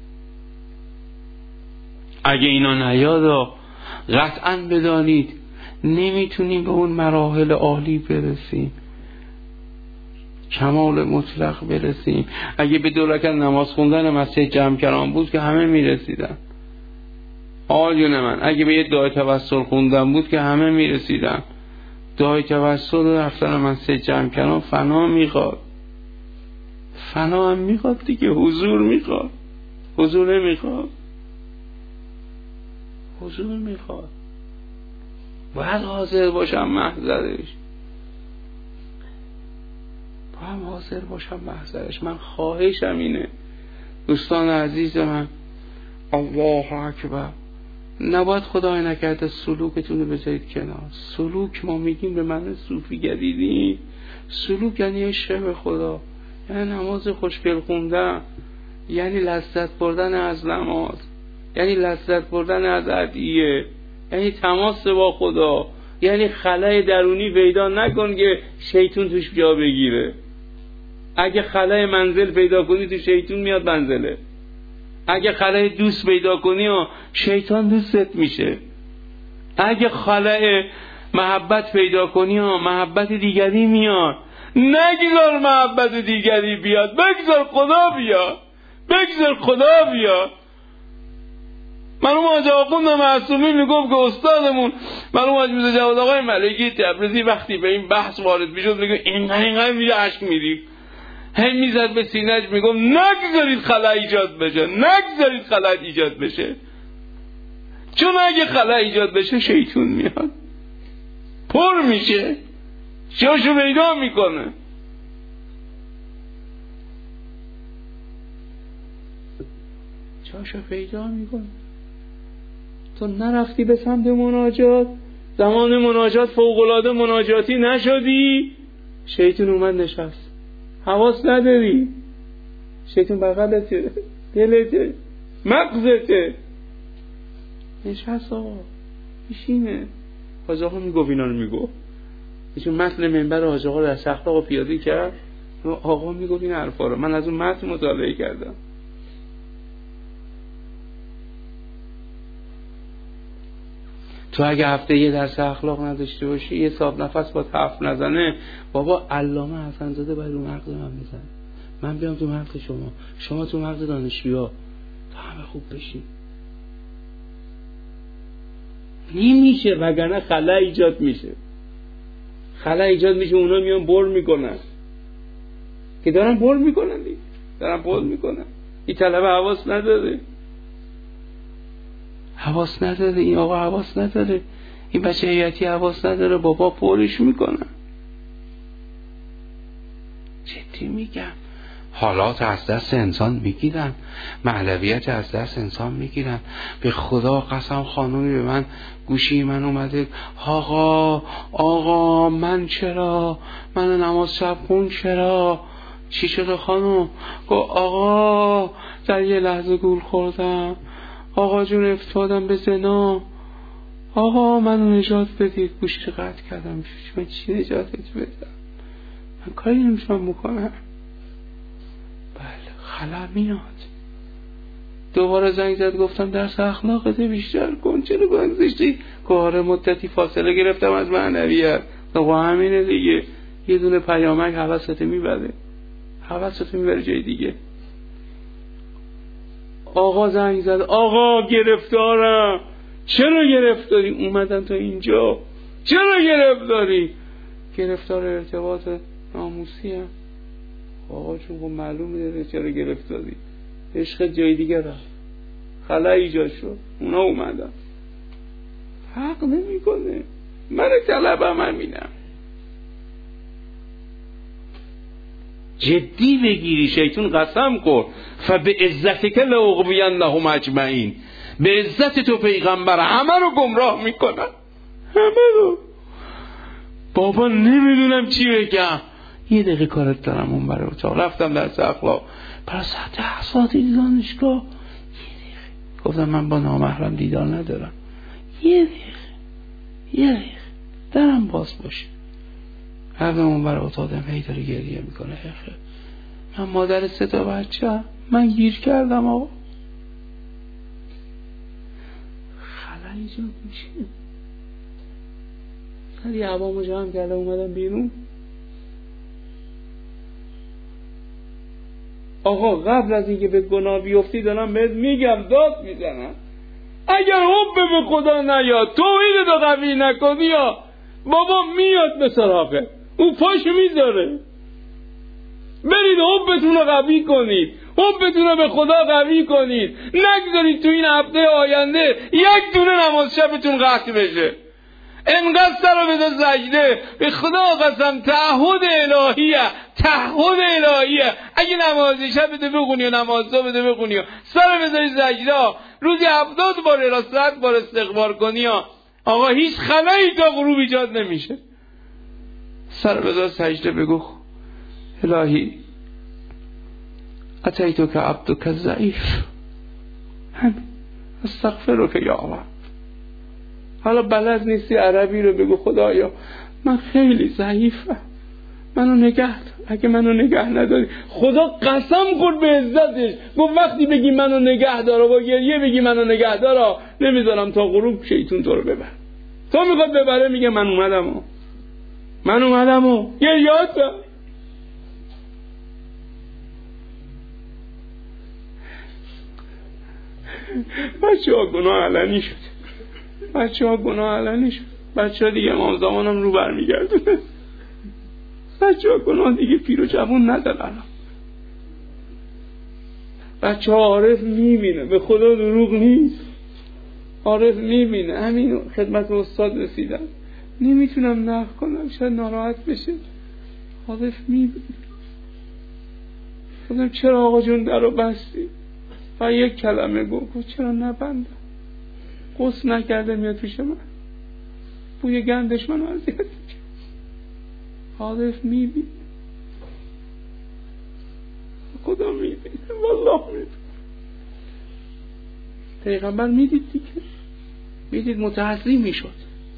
اگه اینا نیادا، قطعاً بدانید نمیتونیم به اون مراحل عالی برسیم، کمال مطلق برسیم. اگه به 2 رکعت نماز خوندن مسجد جمع کردن بود که همه میرسیدن. آجون من، اگه به یه دعای توسل خوندن بود که همه میرسیدن. دعای توسل و رفتن مسجد جمع کردن فنا میخواد، فنا هم میخواد دیگه، حضور میخواد. حضور نمیخواد؟ حضور میخواد. باید حاضر باشم محضرش، من خواهشم اینه دوستان عزیز من، الله اکبر، نباید خدای نکرده سلوکتون رو بذارید کنار. سلوک ما میگیم به معنی صوفی گریدین. سلوک یعنی عشق به خدا، یعنی نماز خوشگل خوندن، یعنی لذت بردن از نماز، یعنی لذت بردن از ادعیه، یعنی تماس با خدا، یعنی خلای درونی پیدا نکن که شیطون توش جا بگیره. اگه خلای منزل پیدا کنی تو شیطون میاد منزله. اگه خلای دوست پیدا کنی شیطان دوستت میشه. اگه خلای محبت پیدا کنی محبت دیگری میاد. نگذار محبت دیگری بیاد، بگذار خدا بیاد، بگذار خدا بیاد. مرحوم حاج آخوند معصومی میگفت که استادمون مرحوم حاج میرزا جواد آقای ملکی تبریزی وقتی به این بحث وارد میشد میگه اینقدر میگه اشک میریخت، هم میزد به سینه‌اش میگفت نگذارید خلا ایجاد بشه، نگذارید خلا ایجاد بشه، چون اگه خلا ایجاد بشه شیطون میاد پر میشه، جاشو پیدا میکنه. جاشو پیدا میکنه. تو نرفتی به سمت مناجات، زمان مناجات فوق‌العاده مناجاتی نشدی، شیطان اومد نشست. حواس نداری، شیطان بغلته، دلته، مغزته، نشست. آقا میشینه. حاج آقا میگفت اینا رو میگفت، ایشون متن منبر حاج آقا در سخت آقا پیاده کرد، آقا میگفت این حرفا رو، من از اون متن مطالعه کردم. تو اگه هفته یه درس اخلاق نداشته باشی، یه صاحب نفس با حرف نزنه، بابا علامه حسن زاده باید رو مغز من بزنه، من بیام تو مغز شما، شما تو مغز دانشجوها، تا همه خوب بشین. نمیشه، وگرنه خلا ایجاد میشه، خلا ایجاد میشه، اونا میان بر میکنن که دارن بر میکنن دیگه، دارن بر میکنن. این طلبه حواس نداره، حواس نداره، این آقا حواس نداره، این بچه هیئتی حواس نداره، بابا پرش میکنن. جدی میگم، حالات از دست انسان میگیرن، معنویت از دست انسان میگیرن. به خدا قسم خانومی به من گوشی من اومده، آقا من چرا، من نماز شب خون چرا، چی شده خانوم؟ گفت آقا در یه لحظه گول خوردم، آقا جون افتادم به زنا، آقا منو نجات بدید. گوشی قطع کردم، من چی نجاتت بدم، من کاری نمیشم بکنم. بله خلا میاد. دوباره زنگ زد، گفتم درس اخلاقت بیشتر کن، چرا گذاشتی؟ کار مدتی فاصله گرفتم از معنویت. با همینه دیگه، یه دونه پیامک حواست میبره، حواست میبره جای دیگه. آقا زنگ زد، آقا گرفتارم. چرا گرفتاری؟ اومدن تا اینجا. چرا گرفتاری؟ گرفتار ارتباط ناموسی هم. آقا چون خب معلوم داره چرا گرفتاری، عشق جای دیگه رفت، خلا ایجاد شد، اونا اومدن. حق نمی کنه. من طلبم همینم، جدی بگیری. شیطان قسم خورد فبعزتک لاغوینهم اجمعین، به عزت تو پیغمبر همه رو گمراه میکنن، همه رو. بابا نمیدونم چی بگم، یه دقیقه کارت دارم اون برای اتاق، رفتم درس اخلاق برای ساعت 10 ساعتی دانشگاه. یه دقیقه گفتم من با نامحرم دیدار ندارم، یه دقیقه درم باز باشه. رفتم اون برای اتاق، هی داره گریه میکنه. من مادر 3 تا بچه، من گیر کردم آقا. خلا ایجاد میشه. خیلی عوامو جمع کرده اومدم بیرون. آقا قبل از اینکه به گناه بیفتی دارم بهت میگم، داد میزنم، اگر حب به خدا نیاد، توحید تو قوی نکنی، یا بابا میاد به سراغه، اون پاشو میذاره. برید حبتون رو قوی کنید، حبتون رو به خدا قوی کنید. نگذارید تو این هفته آینده یک دونه نماز شبتون قطع بشه. انقدر سر رو بده سجده، به خدا قسم تعهد الهیه. اگه نمازی شب بده بخونی و نماز صبح بده بخونی و سر بذاری سجده، روزی 70 بار الی 100 بار استغفار کنی، آقا هیچ خلایی تا غروب ایجاد نمیشه. سر بذار سجده، بگو الهی اتیتو که عبدو که ضعیف، همین استغفرک یا الله. حالا بلد نیستی عربی رو بگو خدایا من خیلی ضعیفم، منو نگه دار. اگه منو نگه نداری، خدا قسم خورد به عزتش، گفت وقتی بگی منو نگه دار و با گریه بگی منو نگه دار، نمیذارم تا غروب شیطون تو رو ببر. تو میخواد ببره، میگه من اومدم و گریاتم، بچه‌ها گناه علنی شد، بچه‌ها گناه علنی شد، بچه‌ها دیگه امام زمانم رو برمیگردونه، بچه‌ها گناه دیگه پیر و جوون ندارن. بچه‌ها عارف میبینه، به خدا دروغ نیست، عارف میبینه. همین خدمت استاد رسیدم، نمیتونم نقل کنم شاید ناراحت بشه. عارف میبینه. گفتم چرا آقا جون در رو بستی؟ و یک کلمه گفت چرا نبندم؟ غسل نکرده میاد پیش من، بوی گندش منو اذیت میکنه. عارف میبینه، خدا میبینه، والله میبینه. پیغمبر میدید دیگه، میدید متعظیم میشد.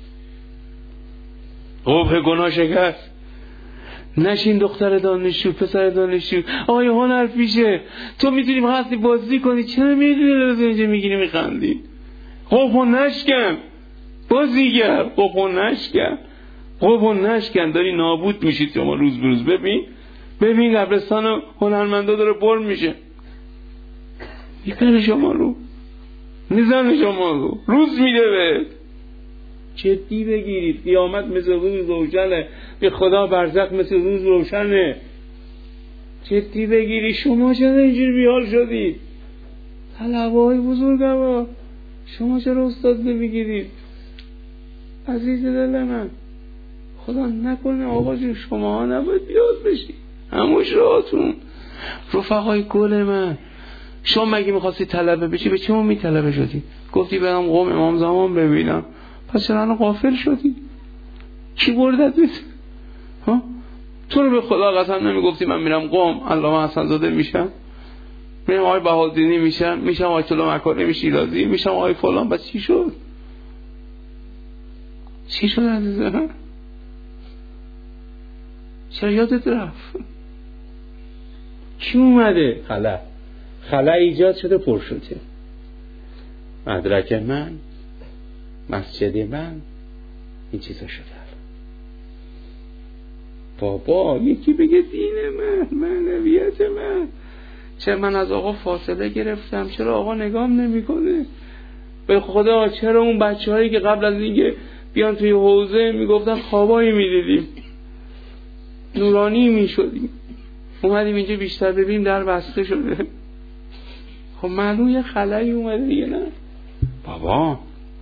قبح گناه شکست. نشین دختر دانشجو، پسر دانشجو، آقای هنر پیشه، تو میتونی بخواستی بازی کنی، چرا میدونی لازم اینجا میگیری میخندی؟ قبح نشکن بازیگر، قبح نشکن، قبح نشکن، داری نابود میشید شما روز به روز. ببین قبرستان هنرمندا داره پر میشه، میپره شما رو، میزنه شما رو، روز میده به جدی بگیرید. قیامت مثل روز روشنه، به خدا برزخ مثل روز روشنه، جدی بگیرید. شما چرا اینجور بیحال شدید؟ طلبه‌های بزرگوار، شما چرا استاد نمیگیرید؟ عزیز دل من، خدا نکنه آقا جون شما ها نباید بیاد بشید. هموش راهتون رفقای گل من، شما مگه میخواستی طلبه بشی؟ به چه می طلبه شدی؟ گفتی برم قم امام زمان ببینم، پس چرا غافل شدی؟ کی بردت بیت؟ تو رو به خدا قسم نمیگفتی من میرم قم علامه حسن زاده میشم، میرم آقای بهادینی میشم آیت الله مکارم شیرازی میشم، آقای فلان؟ بس چی شد؟ چی شد عزیزم؟ چرا یادت رفت؟ کی اومده؟ خلا ایجاد شده، پر شده. مدرک من، مسجد من، این چیزا شده. بابا یکی بگه دین من، معنویت من، چه من از آقا فاصله گرفتم، چرا آقا نگام نمی کنه؟ به خدا چرا اون بچه هایی که قبل از اینکه بیان توی حوزه میگفتن خوابایی میدیدیم، نورانی میشدیم، اومدیم اینجا بیشتر ببینیم در بسته شده. خب معلوم یه خلایی اومده دیگه. نه بابا،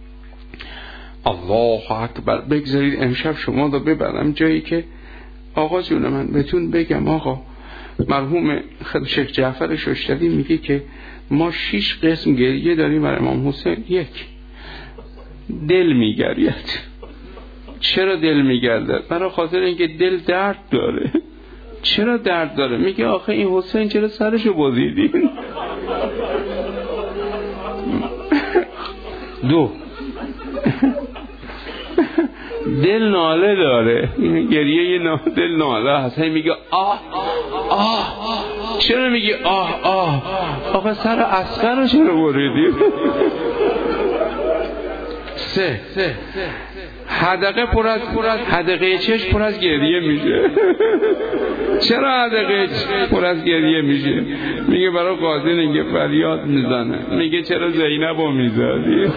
الله اکبر. بگذارید امشب شما رو ببرم جایی که آقا جون من بهتون بگم. آقا مرحوم شیخ جعفر ششتری میگه که ما 6 قسم گریه داریم برای امام حسین. 1 دل میگرید. چرا دل میگردد؟ برای خاطر اینکه دل درد داره. چرا درد داره؟ میگه آخه این حسین چرا سرشو بریدین؟ 2 دل ناله داره. این گریه یه دل ناله هست. میگه آه آه. چرا میگه آه آه؟ آخه سر اصغر رو چرا بریدین؟ 3 حدقه حدقه چشم پر از گریه میشه. چرا حدقه پر از گریه میشه؟ میگه برای قاضی اینکه فریاد میزنه. میگه چرا زینب رو میزدی؟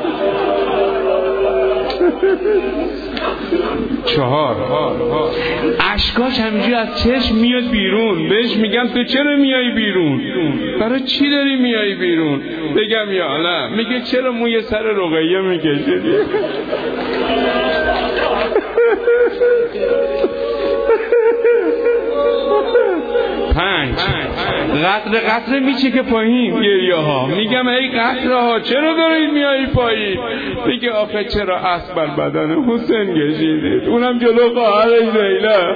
4 اشکاش همینجوری از چشم میاد بیرون. بهش میگم تو چرا میای بیرون؟ برای چی داری میای بیرون؟ بگم یا نه؟ میگه چرا موی سر رقیه میکشیدی؟ 5 قطره میچه که پایین گریه ها. میگم ای قطره ها چرا دارید میایی پایین؟ میگه آخه چرا اسب بر بدن حسین کشیدید؟ اونم جلو خواهرش زینب.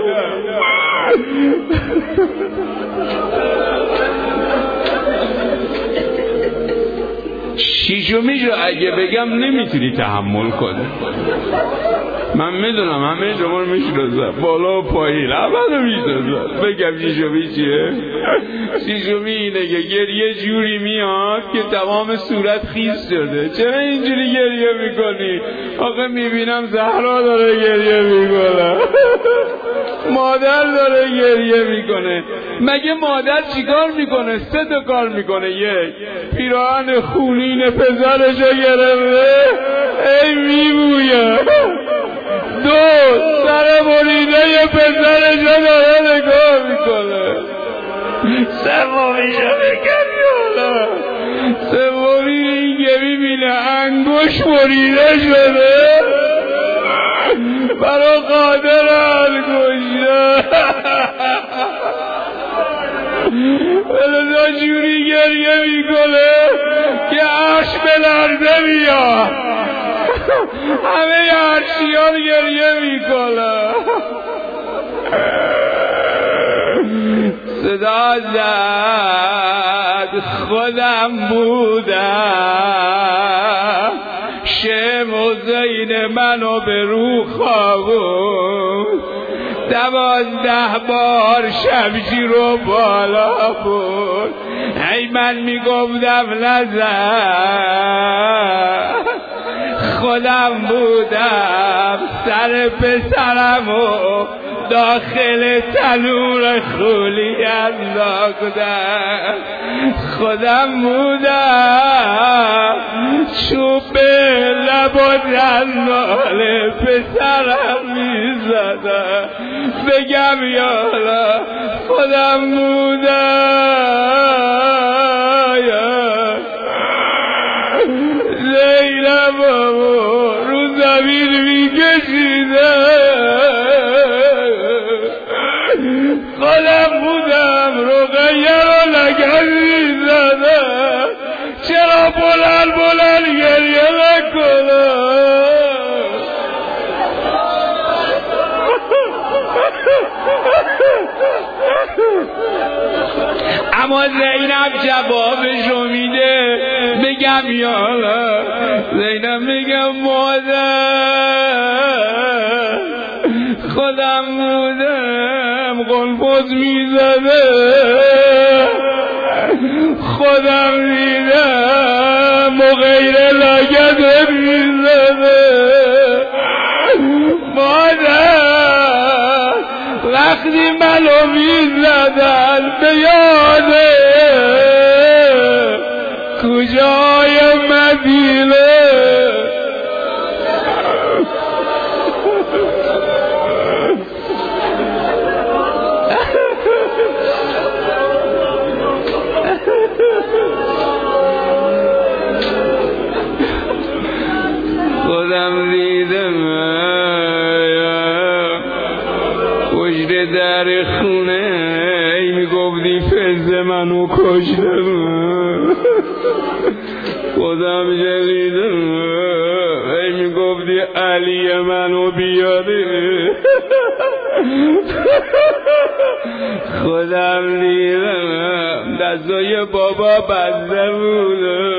شیشمیشو اگه بگم نمیتونی تحمل کنی. من میدونم همه شما رو میشناسم، بالا و پایین همه رو میشناسم. بگم شیشمی چیه؟ شیشمی اینه که گریه جوری میاد که تمام صورت خیس شده. چرا اینجوری گریه میکنی؟ آخه میبینم زهرا داره گریه میکنه. مادر داره گریه میکنه. مگه مادر چیکار میکنه؟ 3 تا کار میکنه. 1 پیراهن خونین پسرشو گرفته ای میبویه. 2 سر بریده پسرشو داره نگاه میکنه. 3میشو بگم یالا. 3 این که میبینه انگوش بریده شده برا قادر انگوشه بلدا جوری گریه میکنه که عرش بلرزه بیا. همه عرشیان گریه میکنه. صدا زد خودم بودم شم و زین منو به رو خوابون 12 بار شمشیر رو بالا بود. ای من میگفتم نزد خودم بودم سر پسرمو داخل تنور خولی انداختم. خودم بودم چوب لب و دندان پسرم میزدم. بگم یالا خودم بودم زینبمو رو زمین میکشیدم. خودم بودم رقیه رو لگن میزدم. چرا بلند گریه نکنم؟ اما زینب جوابشو میده. بگم یالا زینب میگم مادر خودم بودم قلپوز میزده خودم دیدم و غیر لگده میزده. مادر وقتی منو میزدن به یاده کجای مدینه خودم دیدم پشت در خونه ای میگفتی فز منو کشتم. خودم جلیدم ای میگفتی علی منو بیاری. خودم دیدم دستای بابا بسته بود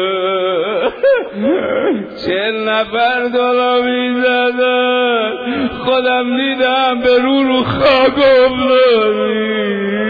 40 نفر دلا میزدن. خودم دیدم به رو خاک افتادی.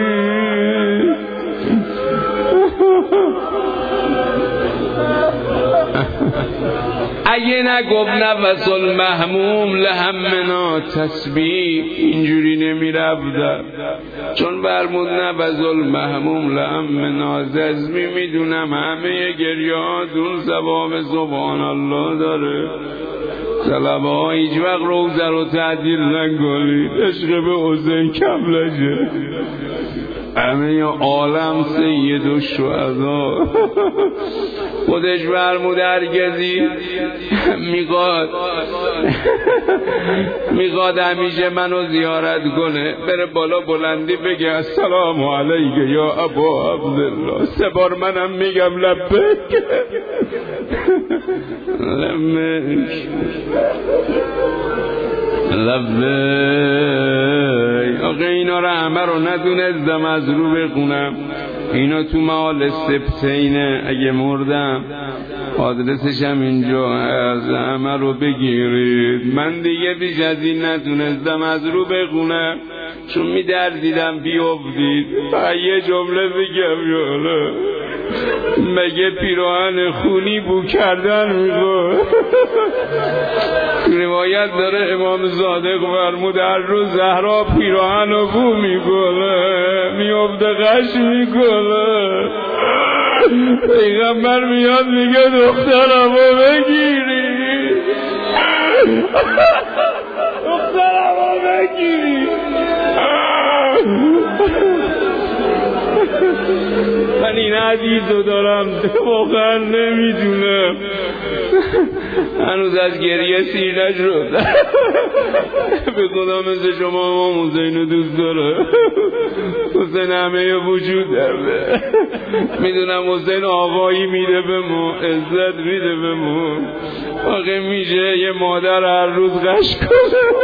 اگه نگفت نفس المحموم لهمنا تسبیح اینجوری نمیرفتم. چون برمود نفس المحموم لهمنا ززمی میدونم همه گریه ها دون ثواب سبحان الله داره. طلبه ها هیچ وقت روزه رو تعدیل نکنید. عشق به حسین کملشه. همه عالم سید و شهدا. خودش برمود هرگزی میخواد همیشه منو زیارت کنه بره بالا بلندی بگه السلام علیک یا ابا عبدالله. 3 بار منم میگم لبک لبک لبک. آقا اینا رو همه رو ندونستم از رو بخونم. اینا تو محال سبتینه. اگه مردم آدرسشم اینجا از همه رو بگیرید. من دیگه بیش از این نتونستم از رو بخونم چون میدردیدم بیافتید. یه جمله بگم یالا مگه پیراهن خونی بو کردن میگه؟ روایت داره امام صادق فرمود هر روز زهرا پیراهن رو بو میکنه، میفته غش میکنه. پیغمبر میاد میگه دخترمو بگیری، دخترمو بگیری. من این حدیث رو دارم واقعا نمیدونم، هنوز از گریه سیر نشد. به خدا مثل شما امام حسین رو دوست داره. حسین همه وجود داره. میدونم حسین آقایی میده به ما، عزت میده به ما. آقا میشه یه مادر هر روز غش کنه.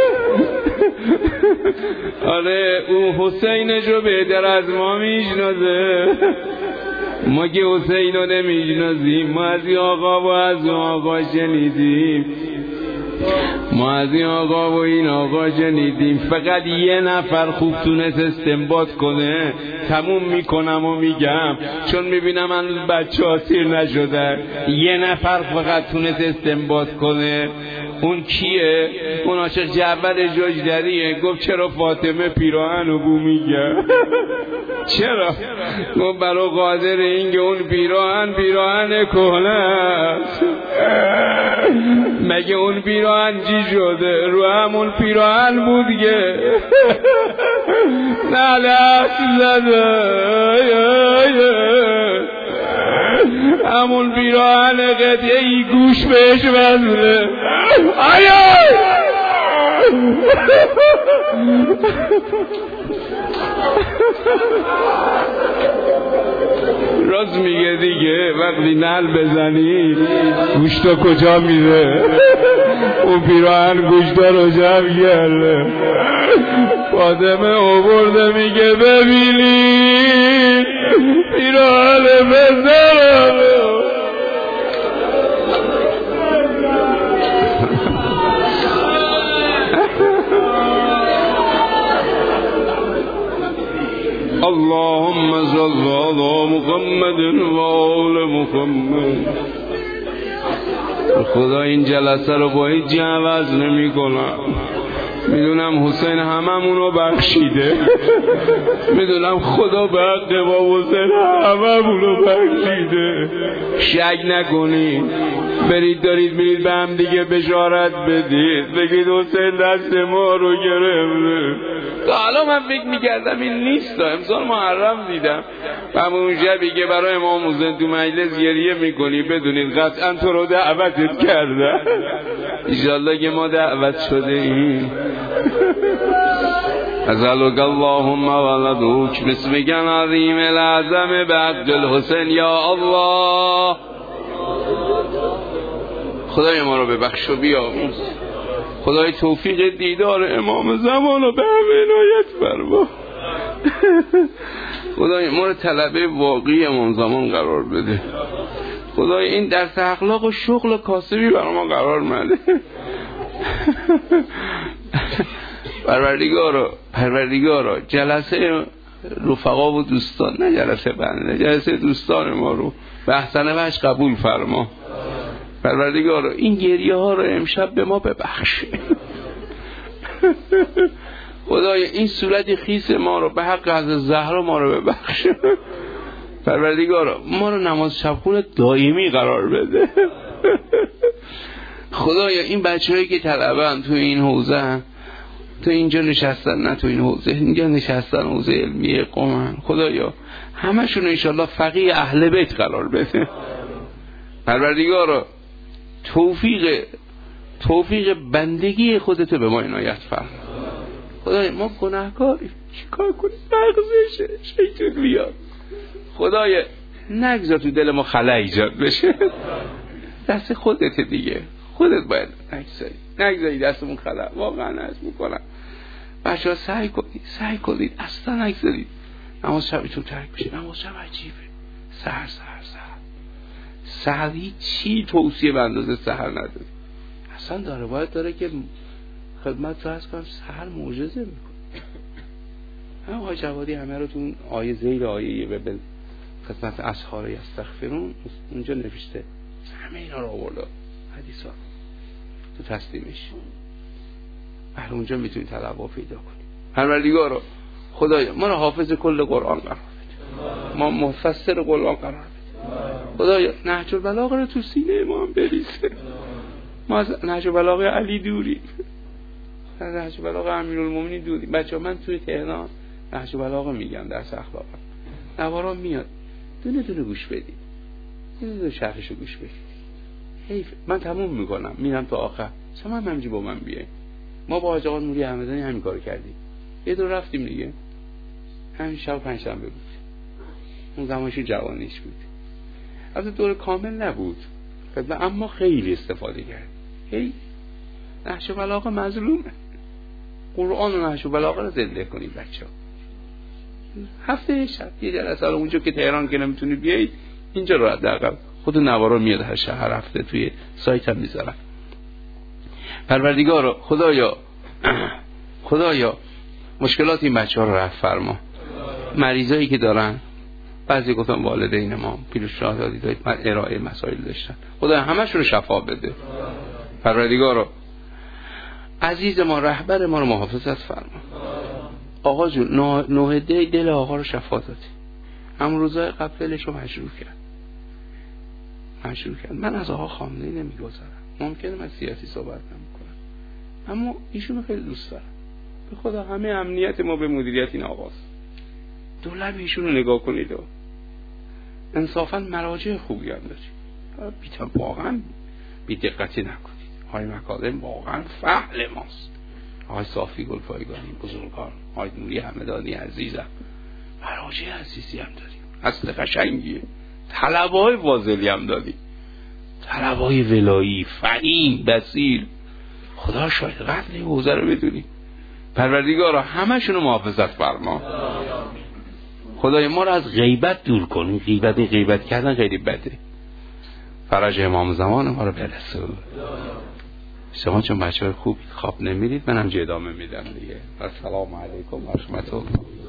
آره اون حسینش رو بهتر از ما میشناسه. ما که حسین رو نمیشناسیم، ما از این آقا و از اون آقا شنیدیم، ما از این آقا و این آقا شنیدیم. فقط یه نفر خوب تونست استنباط کنه، تموم میکنم و میگم چون میبینم هنوز بچه ها سیر نشده. یه نفر فقط تونست استنباط کنه. اون کیه؟ اون عاشق جعفر جاجدریه. گفت چرا فاطمه پیراهن رو بو میگه؟ چرا؟ گفت برای قادر اینکه اون پیراهن کهنه است. مگه اون پیراهن چی شده؟ رو همون پیراهن بود که نلست زده، همون پیراهن قطعه ای گوش بهش وزنه. آیا راست میگه دیگه، وقتی نل بزنی گوشتا کجا میره؟ اون پیراهن گوشتا رو جمع کرده. فاطمه آورده میگه ببینی پیراهن بزنم. اللهم صل على محمد و آل محمد. خدا این جلسه رو با هیچ عوض نمی کنم. میدونم حسین هممون رو بخشیده، میدونم خدا به حق با حسین هممون رو بخشیده. شک نکنید، دارید میرید به هم دیگه بشارت بدید، بگید حسین دست ما رو گرفته. تا حالا من فکر میکردم این نیست، امسال محرم دیدم و اون شبی که برای امام حسین تو مجلس گریه میکنی بدونید قطعا تو رو دعوتت کردن. انشالله که ما دعوت شده ایم. ازلک اللهم ولدوک بسمک العظیم العظم بعد الحسین. یا الله خدای ما رو ببخش و بیامرز. خدای توفیق دیدار امام زمان رو به همه عنایت فرما. خدای ما رو طلبه واقعی امام زمان قرار بده. خدای این درس اخلاق و شغل کاسبی برای ما قرار مده. پروردگارا جلسه رفقا و دوستان، نه جلسه بنده، جلسه دوستان ما رو به احسن وجه قبول فرما. پروردگارا این گریه ها رو امشب به ما ببخش. خدای این صورت خیس ما رو به حق از زهرا ما رو ببخش. پروردگارا ما رو نماز شبخون دائمی قرار بده. خدایا این بچه‌هایی که طلبه‌اند تو این حوزه، تو اینجا نشستن، نه تو این حوزه، اینجا نشستن حوزه علمی قومن، خدایا همشون انشالله فقیه اهل بیت قرار بده. پروردگارا توفیق بندگی خودت به ما عنایت فرما. خدای ما گناهکاریم، چیکار کنیم؟ مغزشه شیطان بیاد. خدای نگذار تو دل ما خلا ایجاد بشه. دست خودت دیگه، خودت باید نگذاری دستمون خلا. واقعا عرض میکنم بچه‌ها سعی کنید اصلا نگذارید نماز شبتون ترک بشه. نماز شب عجیبه. سحر هیچی توصیه به اندازه سحر نداره. اصلا داره باید داره که خدمت رو هست کنم سحر معجزه میکنه. هم آقای جوادی همه رو تو آیه زیر آیه به خدمت اسحار یستغفرون اونجا نوشته، همه اینا رو آورده حدیثا تو تسلیمش. اهل اونجا میتونی تلقا پیدا کنی. پروردگارا خدایا ما رو حافظ کل قرآن قرار بده، ما مفسر قرآن قرار بده. خدایا نهج البلاغه رو تو سینه ما هم بریزه. ما از نهج البلاغه علی دوریم، از نهج البلاغه امیرالمومنین دوریم. بچه‌ها من توی تهران نهج البلاغه میگم درس اخلاق، نوارا میاد دونه دونه گوش بدید، دونه شرحشو گوش بدید. حیف من تموم میکنم میرم تا آخر، شما هم همینجوری با من بیاین. ما با حاج آقا نوری همدانی همین کارو کردیم، یه دور رفتیم دیگه، همین شب پنجشنبه بود، اون زمانش جوانیش بود، از دور کامل نبود اما خیلی استفاده کرد. هی نهج البلاغه مظلومه، قرآن و نهج البلاغه رو زنده کنید بچه‌ها. هفته شب یه جلسه رو اونجا که تهران که نمیتونید بیایید اینجا رو حداقل خود نوارا میاد هر شهر هفته توی سایت هم میذارن. پروردگارا خدایا مشکلات این بچه‌ها رو رفع فرما. مریضایی که دارن، بعضی گفتن والدین ما پیشنهاد دادید ارائه مسائل داشتن، خدایا همه‌شون رو شفا بده. پروردگارا عزیز ما رهبر ما رو محافظت فرما. آقا جون نوح دل آقا رو شفا دادی، هم روزای قبل دلش رو مجروح کرد. من از آقا خامنه‌ای نمیگذارم، ممکنه من سیاسی صحبت نمیکنم، اما ایشونو خیلی دوست دارم. به خدا همه امنیت ما به مدیریت این آقاست. دولت ایشونو نگاه کنید و انصافا مراجع خوبی هم دارید، واقعا بی دقتی نکنید. های مکارم واقعا فعل ماست. آقای صافی گلپایگانی بزرگوار، آقای نوری همدانی عزیزم، مراجع عزیزی هم داریم، اصل قشنگیه. طلبای فاضلی هم داریم، طلبای ولایی فهیم بصیر. خدا شاید قدر این حوزه رو بدونیم. پروردگارا همشونو محافظت فرما. خدای ما رو از غیبت دور کن. غیبت کردن خیلی بده. فرج امام زمان ما رو برسون. شما چون بچه‌های خوب خواب نمیرید، منم ادامه میدم دیگه. السلام علیکم و رحمت الله.